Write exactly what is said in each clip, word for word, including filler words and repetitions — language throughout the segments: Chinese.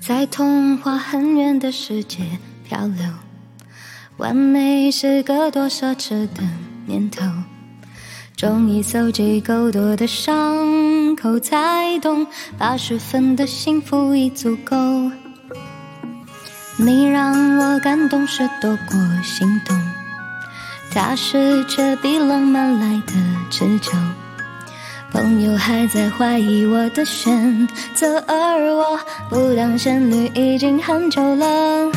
在童话很远的世界漂流，完美是个多奢侈的念头，终于搜集够多的伤口，才懂八十分的幸福已足够。你让我感动是多过心动，踏实却比浪漫来的持久。朋友还在怀疑我的选择，而我不当仙女已经很久了。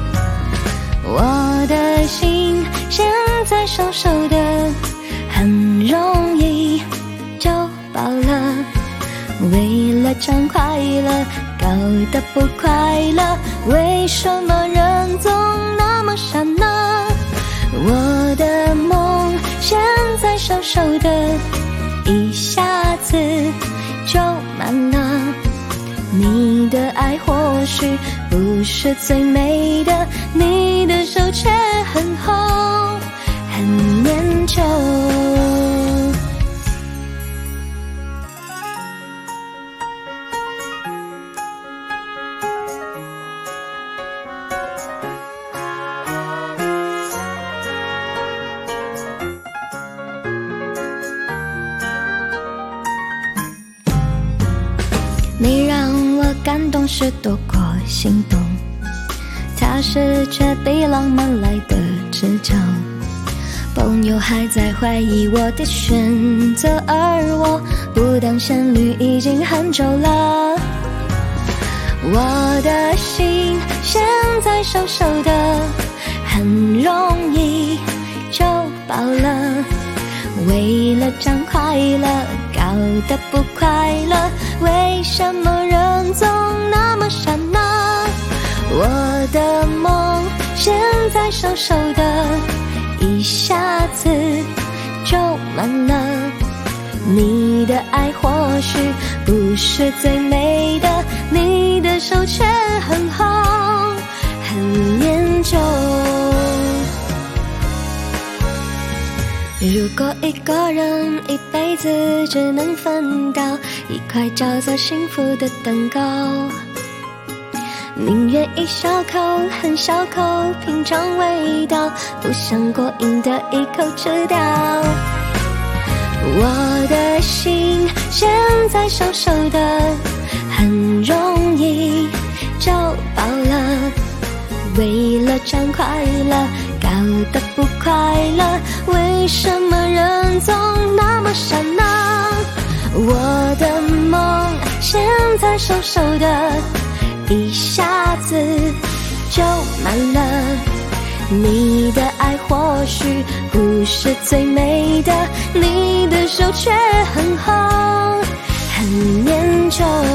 我的心现在瘦瘦的，很容易就饱了。为了抢快乐，搞得不快乐，为什么人总那么傻呢？我的梦现在瘦瘦的，一下子就满了。你的爱或许不是最美的，你的手却很红很念旧。你让我感动是多过心动，踏实却比浪漫来的持久。朋友还在怀疑我的选择，而我不当仙女已经很久了。我的心现在瘦瘦的，很容易就饱了。为了抢快乐，搞得不快乐，为什么人总那么傻呢？我的梦现在瘦瘦的，一下子就满了。你的爱或许不是最美的，你的手却很红很念旧。如果一个人一辈子只能分到一块叫做幸福的蛋糕，宁愿一小口很小口品尝味道，不想过瘾的一口吃掉。我的心现在瘦瘦的，很容易就饱了。为了抢快乐，搞得不快乐，为什么人总那么傻呢？我的梦现在瘦瘦的，一下子就满了。你的爱或许不是最美的，你的手却很红很念旧。